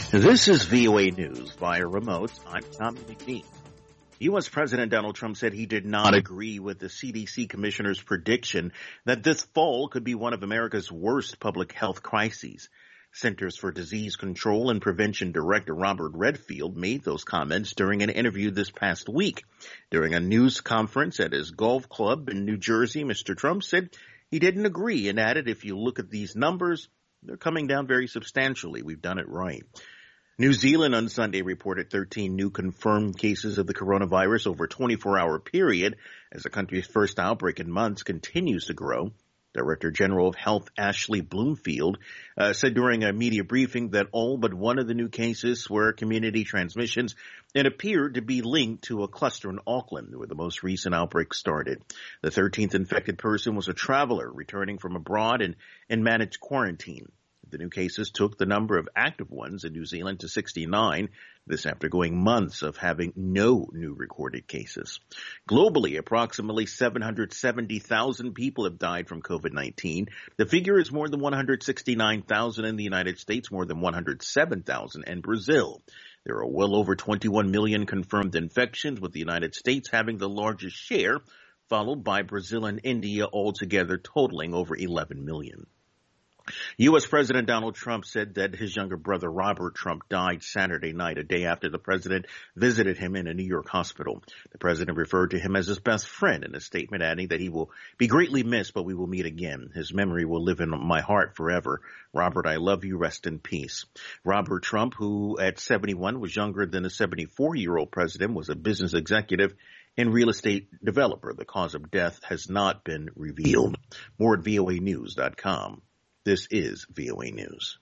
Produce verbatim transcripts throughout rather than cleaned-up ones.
This is V O A News via remote. I'm Tommy McNeil. U S. President Donald Trump said he did not agree with the C D C commissioner's prediction that this fall could be one of America's worst public health crises. Centers for Disease Control and Prevention Director Robert Redfield made those comments during an interview this past week. During a news conference at his golf club in New Jersey, Mister Trump said he didn't agree and added, if you look at these numbers, they're coming down very substantially. We've done it right. New Zealand on Sunday reported thirteen new confirmed cases of the coronavirus over a twenty-four hour period as the country's first outbreak in months continues to grow. Director General of Health Ashley Bloomfield uh, said during a media briefing that all but one of the new cases were community transmissions and appeared to be linked to a cluster in Auckland, where the most recent outbreak started. The thirteenth infected person was a traveler returning from abroad and in managed quarantine. The new cases took the number of active ones in New Zealand to sixty-nine, this after going months of having no new recorded cases. Globally, approximately seven hundred seventy thousand people have died from COVID nineteen. The figure is more than one hundred sixty-nine thousand in the United States, more than one hundred seven thousand in Brazil. There are well over twenty-one million confirmed infections, with the United States having the largest share, followed by Brazil and India, altogether totaling over eleven million. U S. President Donald Trump said that his younger brother Robert Trump died Saturday night, a day after the president visited him in a New York hospital. The president referred to him as his best friend in a statement, adding that he will be greatly missed, but we will meet again. His memory will live in my heart forever. Robert, I love you. Rest in peace. Robert Trump, who at seventy-one was younger than the seventy-four-year-old president, was a business executive and real estate developer. The cause of death has not been revealed. More at V O A news dot com. This is V O A News.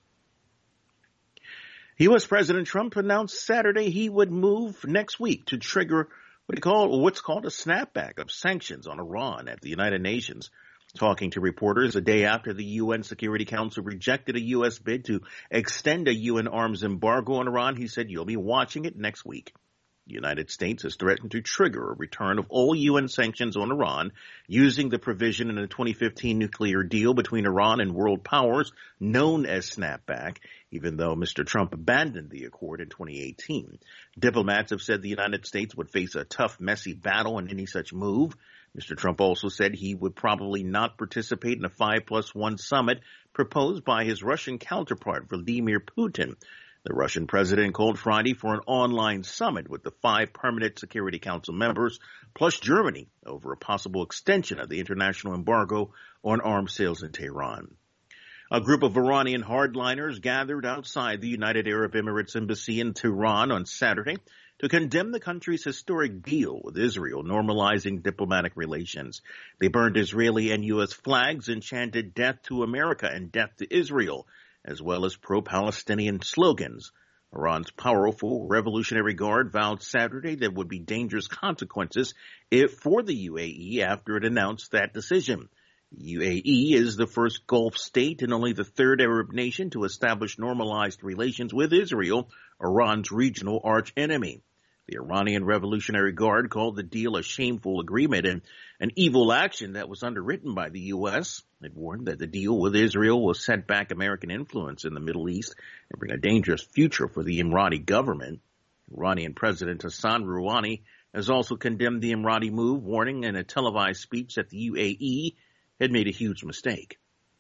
U S. President Trump announced Saturday he would move next week to trigger what he called, what's called a snapback of sanctions on Iran at the United Nations. Talking to reporters a day after the U N Security Council rejected a U S bid to extend a U N arms embargo on Iran, he said, "You'll be watching it next week." The United States has threatened to trigger a return of all U N sanctions on Iran using the provision in the twenty fifteen nuclear deal between Iran and world powers known as snapback, even though Mister Trump abandoned the accord in twenty eighteen. Diplomats have said the United States would face a tough, messy battle in any such move. Mister Trump also said he would probably not participate in a five plus one summit proposed by his Russian counterpart, Vladimir Putin. The Russian president called Friday for an online summit with the five permanent Security Council members, plus Germany, over a possible extension of the international embargo on arms sales in Tehran. A group of Iranian hardliners gathered outside the United Arab Emirates embassy in Tehran on Saturday to condemn the country's historic deal with Israel, normalizing diplomatic relations. They burned Israeli and U S flags and chanted "Death to America" and "Death to Israel," as well as pro-Palestinian slogans. Iran's powerful Revolutionary Guard vowed Saturday there would be dangerous consequences if for the U A E after it announced that decision. The U A E is the first Gulf state and only the third Arab nation to establish normalized relations with Israel, Iran's regional archenemy. The Iranian Revolutionary Guard called the deal a shameful agreement and an evil action that was underwritten by the U S. It warned that the deal with Israel will set back American influence in the Middle East and bring a dangerous future for the Emirati government. Iranian President Hassan Rouhani has also condemned the Emirati move, warning in a televised speech that the U A E had made a huge mistake.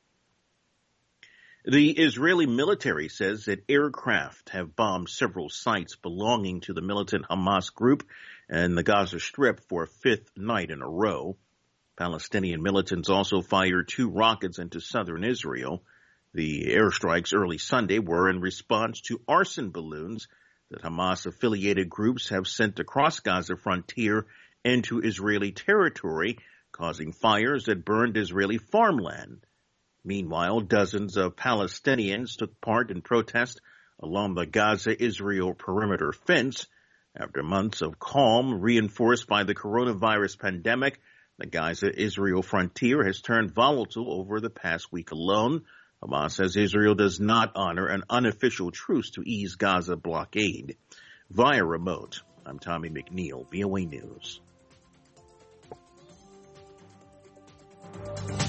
The Israeli military says that aircraft have bombed several sites belonging to the militant Hamas group in the Gaza Strip for a fifth night in a row. Palestinian militants also fired two rockets into southern Israel. The airstrikes early Sunday were in response to arson balloons that Hamas-affiliated groups have sent across Gaza frontier into Israeli territory, causing fires that burned Israeli farmland. Meanwhile, dozens of Palestinians took part in protests along the Gaza-Israel perimeter fence. After months of calm reinforced by the coronavirus pandemic, the Gaza-Israel frontier has turned volatile over the past week alone. Hamas says Israel does not honor an unofficial truce to ease Gaza blockade. Via remote, I'm Tommy McNeil, V O A News.